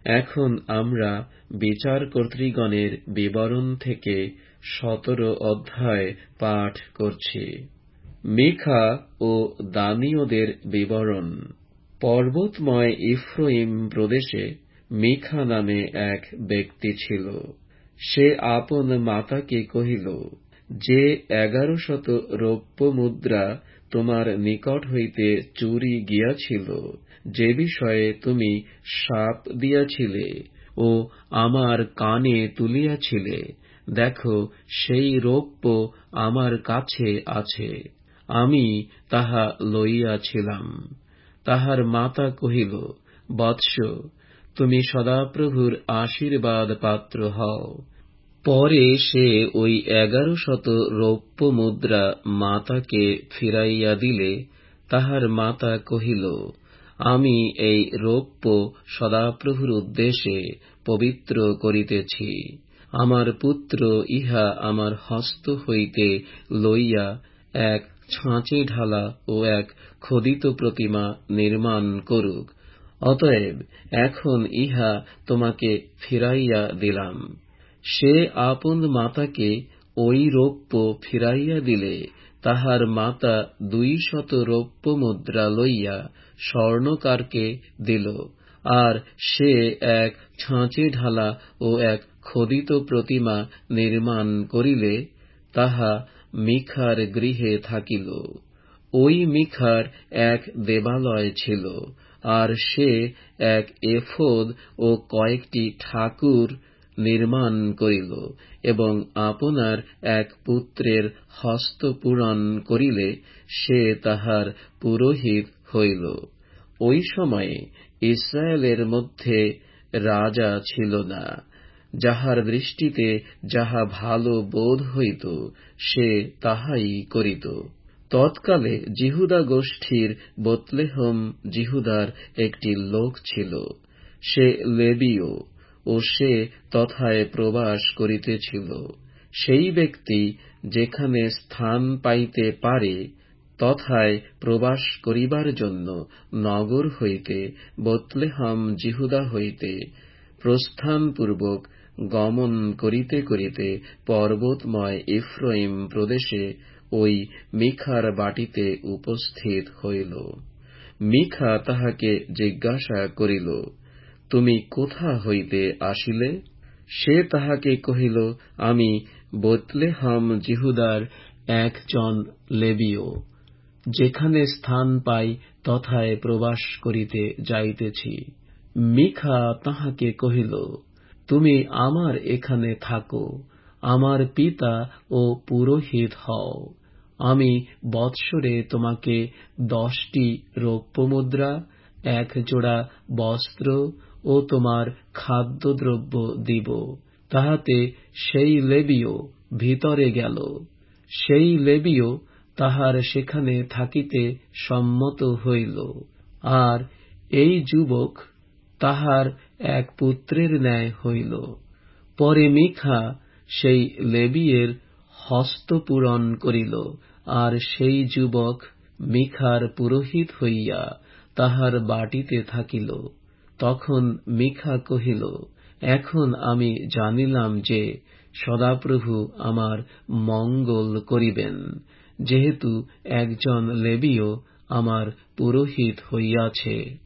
এখন আমরা বিচারকর্তৃগণের বিবরণ থেকে 17 অধ্যায় পাঠ করছি। মিখা ও দানীয়দের বিবরণ। পর্বতময় ইফ্রাইম প্রদেশে মিখা নামে এক ব্যক্তি ছিল। সে আপন মাতাকে কহিল, যে 1100 রৌপ্য মুদ্রা তোমার নিকট হইতে চুরি গিয়াছিল, যে বিষয়ে তুমি শাপ দিয়াছিলে ও আমার কানে তুলিয়াছিলে, দেখো সেই রৌপ্য আমার কাছে আছে, আমি তাহা লইয়াছিলাম। তাহার মাতা কহিল, বৎস, তুমি সদাপ্রভুর আশীর্বাদ পাত্র হও। পরে সে ওই 1100 রৌপ্য মুদ্রা মাতাকে ফিরাইয়া দিলে। তাহার মাতা কহিল, আমি এই রৌপ্য সদাপ্রভুর উদ্দেশ্যে পবিত্র করিতেছি। আমার পুত্র ইহা আমার হস্ত হইতে লইয়া এক ছাঁচে ঢালা ও এক খোদিত প্রতিমা নির্মাণ করুক। অতএব এখন ইহা তোমাকে ফিরাইয়া দিলাম। সে আপন মাতাকে ওই রৌপ্য ফিরাইয়া দিলে। তাহার মাতা 200 রৌপ্য মুদ্রা লইয়া স্বর্ণকারকে দিল, আর সে এক ছাঁচে ঢালা ও এক খোদিত প্রতিমা নির্মাণ করিলে, তাহা মিখার গৃহে থাকিল। ওই মিখার এক দেবালয় ছিল, আর সে এক এফোদ ও কয়েকটি ঠাকুর নির্মাণ করিল, এবং আপনার এক পুত্রের হস্ত পূরণ করিলে সে তাহার পুরোহিত হইল। ওই সময়ে ইসরায়েলের মধ্যে রাজা ছিল না। যাহার দৃষ্টিতে যাহা ভালো বোধ হইত, সে তাহাই করিত। তৎকালে জিহুদা গোষ্ঠীর বেতলেহেম জিহুদার একটি লোক ছিল। সে লেবীয় ও সে তথায় প্রবাস করিতেছিল। সেই ব্যক্তি যেখানে স্থান পাইতে পারে, তথায় প্রবাস করিবার জন্য নগর হইতে বেতলেহেম জিহুদা হইতে প্রস্থানপূর্বক গমন করিতে করিতে পর্বতময় ইফ্রাইম প্রদেশে ওই মিখার বাটিতে উপস্থিত হইল। মিখা তাহাকে জিজ্ঞাসা করিল, তুমি কোথা হইতে আসিলে? সে তাহাকে কহিল, আমি বেতলেহেম জিহুদার একজন লেবীয়, যেখানে স্থান পাই তথায় প্রবাস করিতে যাইতেছি। মিখা তাহাকে কহিল, তুমি আমার এখানে থাকো, আমার পিতা ও পুরোহিত হও। আমি বৎসরে তোমাকে 10টি রৌপ্য মুদ্রা, 1 জোড়া বস্ত্র ও তোমার খাদ্যদ্রব্য দিব। তাহাতে সেই লেবীয় ভিতরে গেল। সেই লেবীয় তাহার সেখানে থাকিতে সম্মত হইল, আর এই যুবক তাহার এক পুত্রের ন্যায় হইল। পরে মিখা সেই লেবীয়ের হস্ত পূরণ করিল, আর সেই যুবক মিখার পুরোহিত হইয়া তাহার বাটিতে থাকিল। তখন মিখা কহিল, এখন আমি জানিলাম যে সদাপ্রভু আমার মঙ্গল করিবেন, যেহেতু একজন লেবীয় আমার পুরোহিত হইয়াছে।